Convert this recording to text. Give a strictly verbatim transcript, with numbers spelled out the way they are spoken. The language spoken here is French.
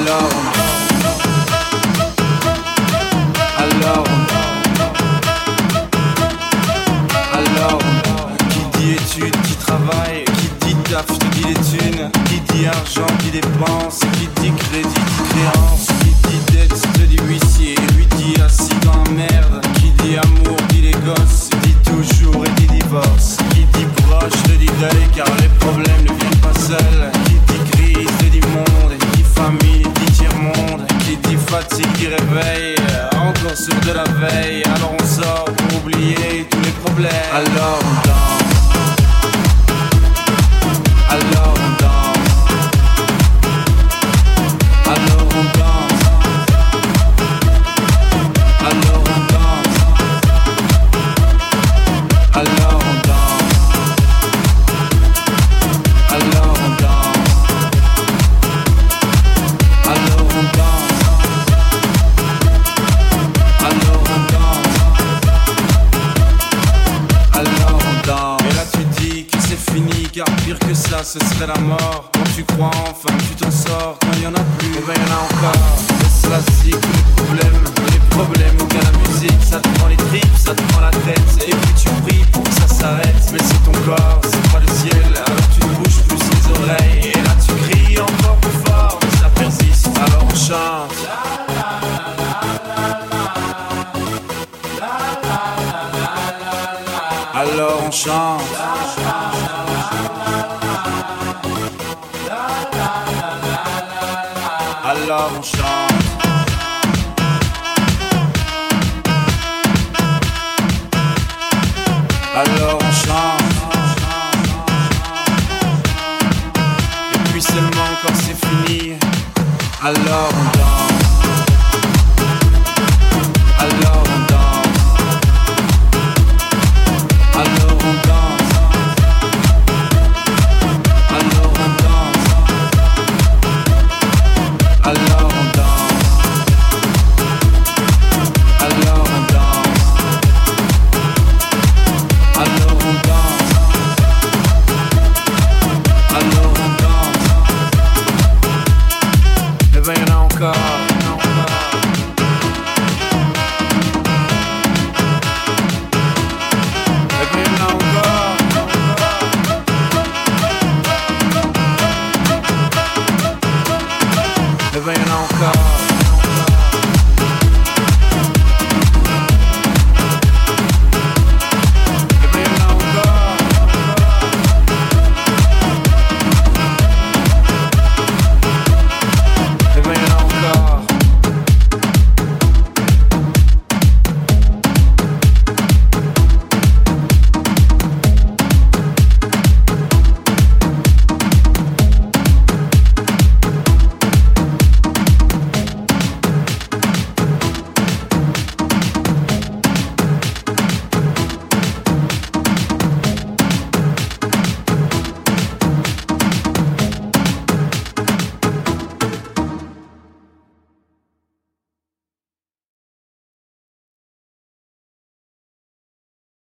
Alors, alors, alors, qui dit études, qui travaille, qui dit taf, te dit les thunes, qui dit argent, qui dépense, qui dit crédit, dit créance, qui dit dette, te dit huissier, lui dit assis dans la merde, qui dit amour, dit les gosses, dit toujours et dit divorce, qui dit proche, te dit deuil, car les problèmes ne viennent pas seuls, qui dit crise, te dit monde, qui dit famille, dit tiers-monde, qui dit fatigue, dit réveil, encore sur de la veille, alors on sort pour oublier tous les problèmes, alors on danse, alors on danse, alors on danse, alors on danse, alors on danse, alors on danse, alors on danse, alors on danse, alors on danse. Et là tu dis que c'est fini, car pire que ça ce serait la mort. Quand tu crois enfin que tu t'en sors, quand il y en a plus, et ben il y en a encore. Et cela c'est que les problèmes, les problèmes aucun la musique, ça te prend les tripes, ça te prend la tête, et puis tu pries pour que ça s'arrête. Mais c'est ton corps, c'est pas le ciel, alors tu ne bouges plus les oreilles. Et là tu cries encore plus fort, mais ça persiste, alors on chante. Alors on chante. Alors on chante. Alors on chante. Et puis seulement quand c'est fini, alors on danse. Alors on danse. Alors on danse. Alors on danse. Alors on danse. Alors on danse. Alors on danse. Alors on danse. Et ben y'en a encore, y'en a encore. Et ben y'en a encore, et ben y'en a encore.